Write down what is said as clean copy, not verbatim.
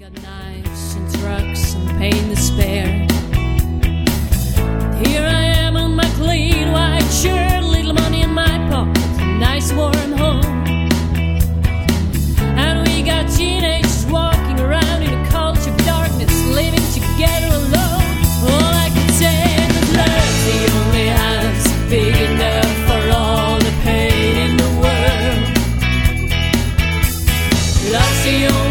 got knives and trucks and pain to spare. Here I am in my clean white shirt, little money in my pocket, a nice warm home. And we got teenagers walking around in a culture of darkness, living together alone. All I can say is love's the only house big enough for all the pain in the world. Love's the only